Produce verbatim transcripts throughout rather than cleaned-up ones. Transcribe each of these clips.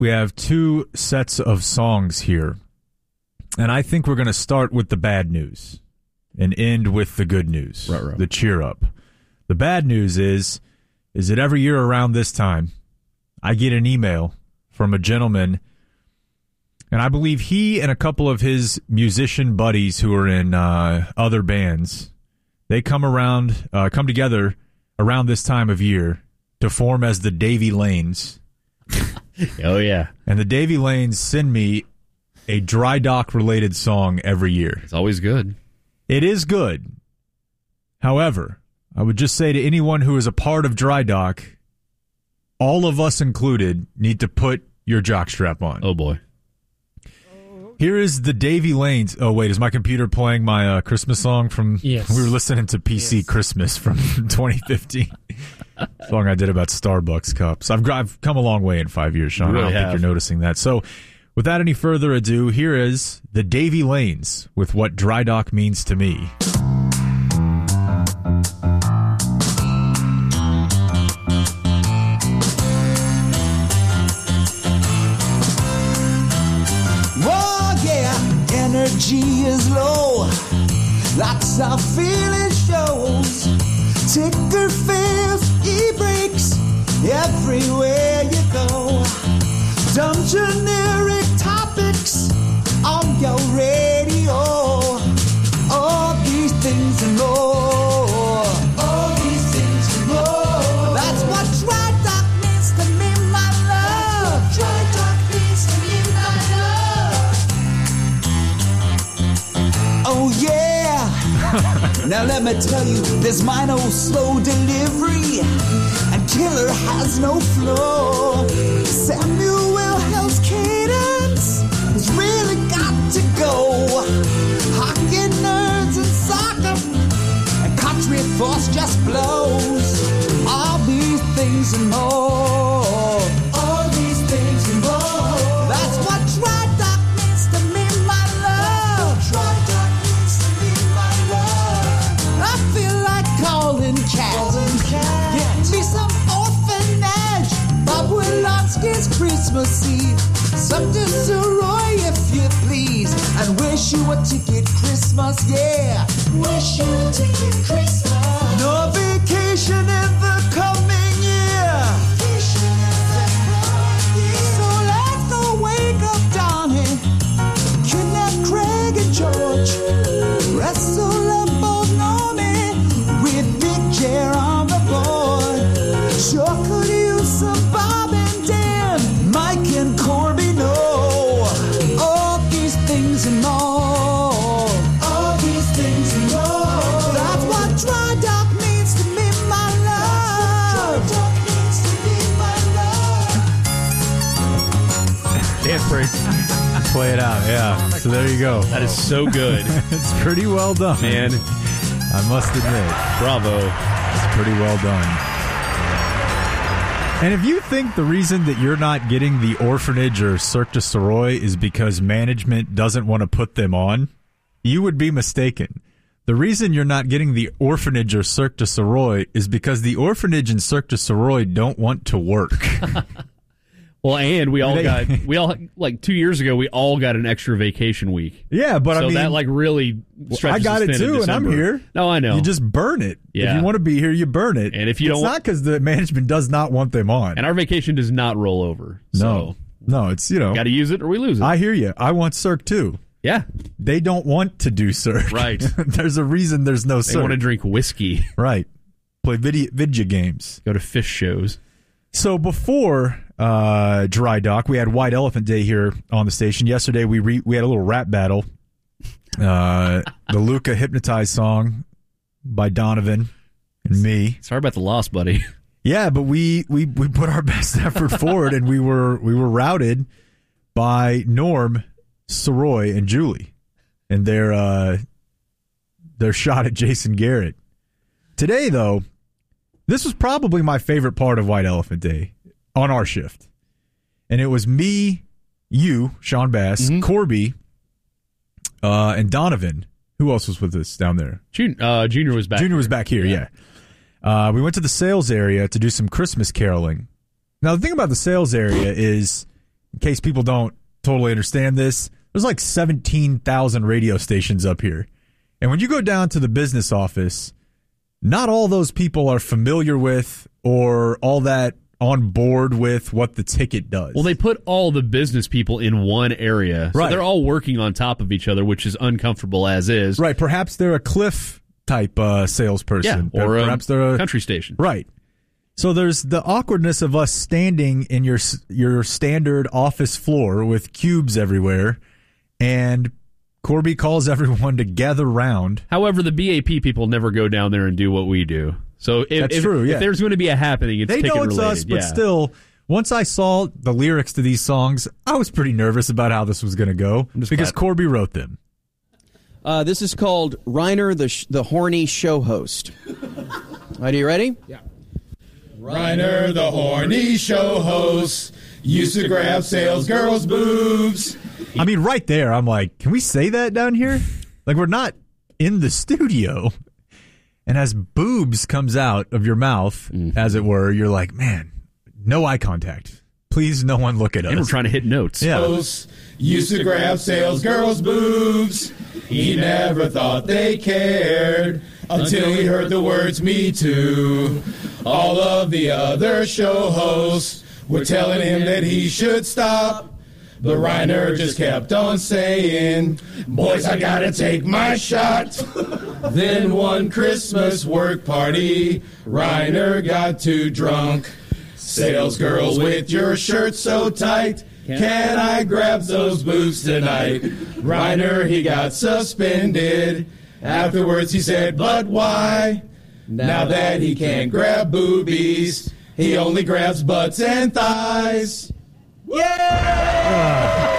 we have two sets of songs here. And I think we're going to start with the bad news and end with the good news, right, right. the cheer up. The bad news is, is that every year around this time, I get an email from a gentleman, and I believe he and a couple of his musician buddies who are in uh, other bands, they come around, uh, come together around this time of year to form as the Davy Lanes. Oh, yeah. And the Davy Lanes send me a Dry Dock-related song every year. It's always good. It is good. However, I would just say to anyone who is a part of Dry Dock, all of us included need to put your jockstrap on. Oh, boy. Here is the Davy Lanes. Oh, wait, is my computer playing my uh, Christmas song from... Yes. We were listening to P C Yes. Christmas from twenty fifteen. Song I did about Starbucks cups. I've, I've come a long way in five years, Sean. You really I don't have. think you're noticing that. So, without any further ado, here is the Davy Lanes with What Dry Dock Means to Me. Oh yeah, energy is low. Lots of feeling shows. Ticker fails, e-brakes, everywhere you go. Dumb generic topics on your radio. All these things and more. All these things and more. That's what Dry Dock means to me, my love. Dry Dock means to me, my love. Oh yeah. Now let me tell you, there's mine oh slow delivery, and Killer has no flow. Samuel Hell's cadence has really got to go. Hockey nerds and soccer, and country force just blows. All these things and more. All these things and more. That's what Dry Dock means to me, my love. Dry Dock means to me, my love. I feel like calling cat. Get me some orphanage. Bob Wilonsky's Christmas Eve. Some Roy, if you please. And wish you a ticket Christmas, yeah. Wish you a ticket Christmas. No vacation in the coming year. Vacation in the coming year. So let's go wake up Donnie, kidnap Craig and George, wrestle up old Normie with Big Chair on the board. Sure could use some Bob and Dan, Mike and Corby, no. All these things and more. All these things and more. That's what Dry Dock means to me, my love. Dry Dock means to me, my love. Dance break. Play it out, yeah. So there you go. That is so good. It's pretty well done. Man, I must admit. bravo. It's pretty well done. And if you think the reason that you're not getting the Orphanage or Cirque du Soleil is because management doesn't want to put them on, you would be mistaken. The reason you're not getting the Orphanage or Cirque du Soleil is because the Orphanage and Cirque du Soleil don't want to work. Well, and we all They- got, we all, like two years ago, we all got an extra vacation week. Yeah, but so I mean, that like really I stretches got us it thin in too, and I'm December. here. No, I know. You just burn it. Yeah. If you want to be here, you burn it. And if you it's don't- not because the management does not want them on. And our vacation does not roll over. no, So no, it's you know. got to use it or we lose it. I hear you. I want Cirque too. yeah, They don't want to do Cirque. Right. There's a reason there's no they Cirque. want to drink whiskey, Right. Play video video games. go to fish shows. So before uh, Dry Dock, we had White Elephant Day here on the station. Yesterday we re- we had a little rap battle. Uh, the Luca Hypnotized song by Donovan and me. Sorry about the loss, buddy. Yeah, but we, we, we put our best effort forward, and we were we were routed by Norm, Soroy, and Julie, and their uh, their shot at Jason Garrett. Today, though, this was probably my favorite part of White Elephant Day on our shift, and it was me, you, Sean Bass, Mm-hmm. Corby, uh, and Donovan. Who else was with us down there? Jun- uh, Junior was back. Junior was here. back here, yeah. Uh, we went to the sales area to do some Christmas caroling. Now, the thing about the sales area is in case people don't totally understand this, there's like seventeen thousand radio stations up here. And when you go down to the business office, not all those people are familiar with or all that on board with what the ticket does. Well, they put all the business people in one area. So right. they're all working on top of each other, which is uncomfortable as is. Right. Perhaps they're a Cliff type uh, salesperson. Yeah, or perhaps a they're a country station. Right. So there's the awkwardness of us standing in your your standard office floor with cubes everywhere, and Corby calls everyone to gather round. However, the B A P people never go down there and do what we do. So if, That's if, true, yeah. if there's going to be a happening, it's they ticket know it's related. us, but yeah. still, once I saw the lyrics to these songs, I was pretty nervous about how this was going to go because glad. Corby wrote them. Uh, this is called Reiner the sh- the horny show host. Are you ready? Yeah. Reiner the horny show host used to grab sales girls' boobs. I mean, right there, I'm like, can we say that down here? Like, we're not in the studio. And as boobs comes out of your mouth, mm-hmm. as it were, you're like, man, no eye contact. Please, no one look at us. And we're trying to hit notes. Yeah. Used to grab sales girls' boobs. He never thought they cared until he heard the words "Me Too." All of the other show hosts were telling him that he should stop. But Reiner just kept on saying, "Boys, I gotta take my shot." Then one Christmas work party, Reiner got too drunk. Sales girls with your shirt so tight, can I grab those boobs tonight? Reiner, he got suspended. Afterwards he said, but why? Now that he can't grab boobies, he only grabs butts and thighs. Yeah!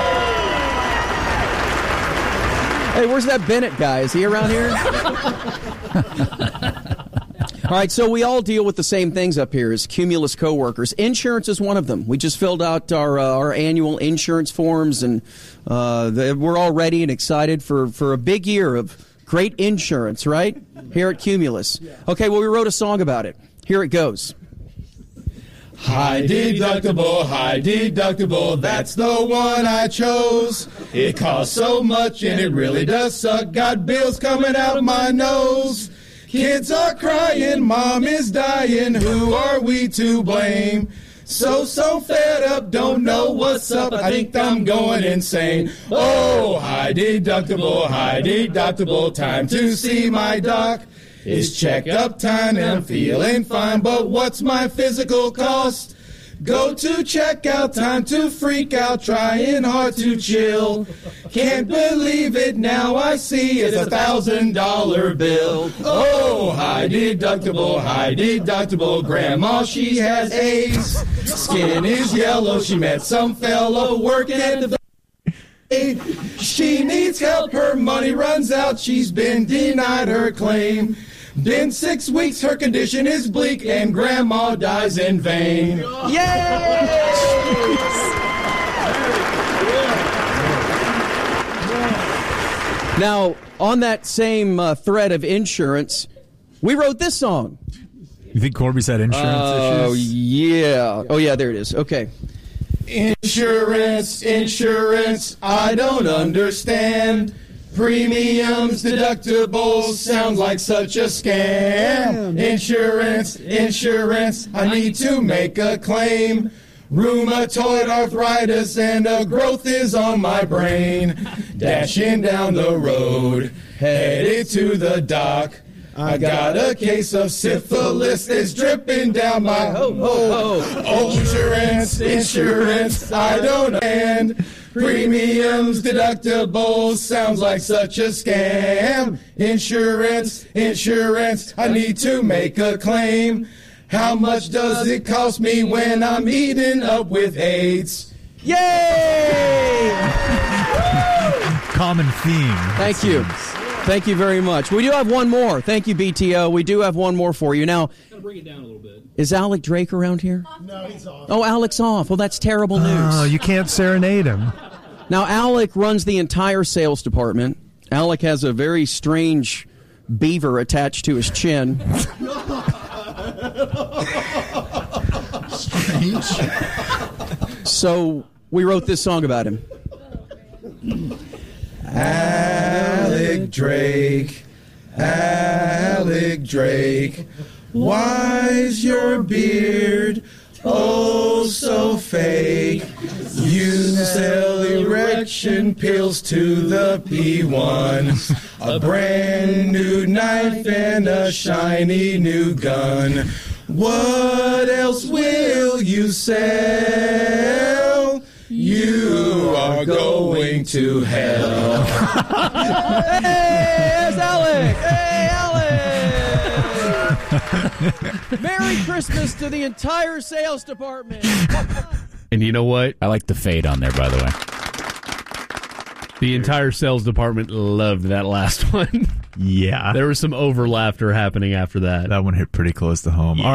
Hey, where's that Bennett guy? Is he around here? All right, so we all deal with the same things up here as Cumulus coworkers. Insurance is one of them. We just filled out our uh, our annual insurance forms, and uh, the, we're all ready and excited for, for a big year of great insurance, right? Here at Cumulus. Okay, well, we wrote a song about it. Here it goes. High deductible, high deductible, that's the one I chose. It costs so much and it really does suck. Got bills coming out my nose. Kids are crying, mom is dying, who are we to blame? So, so fed up, don't know what's up, I think I'm going insane. Oh, high deductible, high deductible, time to see my doc. It's checkup time and I'm feeling fine, but what's my physical cost? Go to checkout, time to freak out, trying hard to chill. Can't believe it, now I see it's a thousand dollar bill. Oh, high deductible, high deductible, grandma, she has AIDS. Skin is yellow, she met some fellow working at the... She needs help, her money runs out, she's been denied her claim. Been six weeks, her condition is bleak, and grandma dies in vain. Yay! Now, on that same uh, thread of insurance, we wrote this song. You think Corby's had insurance Oh, issues? yeah. Oh, yeah, there it is. Okay. Insurance, insurance, I don't understand. Premiums, deductibles, sounds like such a scam. Insurance, insurance, I need to make a claim. Rheumatoid arthritis and a growth is on my brain. Dashing down the road, headed to the doc. I got a case of syphilis that's dripping down my ho ho ho. Oh, insurance, insurance, I don't understand. Premiums, deductibles, sounds like such a scam. Insurance, insurance, I need to make a claim. How much does it cost me when I'm eating up with AIDS? Yay! Common theme. Thank you. Thank you very much. We do have one more. Thank you, B T O. We do have one more for you. Now, Gotta bring it down a little bit. Is Alec Drake around here? No, he's off. Oh, Alec's off. Well, that's terrible news. Oh, you can't serenade him. Now, Alec runs the entire sales department. Alec has a very strange beaver attached to his chin. Strange. So we wrote this song about him. Alec Drake, Alec Drake, why's your beard oh so fake? You sell erection pills to the P one, a brand new knife and a shiny new gun. What else will you sell? You are going to hell. Hey, it's Alec! Hey, Alec! Merry Christmas to the entire sales department. And you know what? I like the fade on there, by the way. The entire sales department loved that last one. Yeah. There was some over laughter happening after that. That one hit pretty close to home.